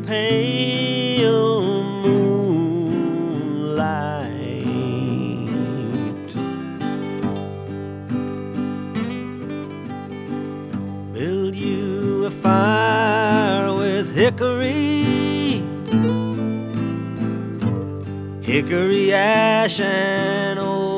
pale moonlight. Build you a fire with hickory ash and old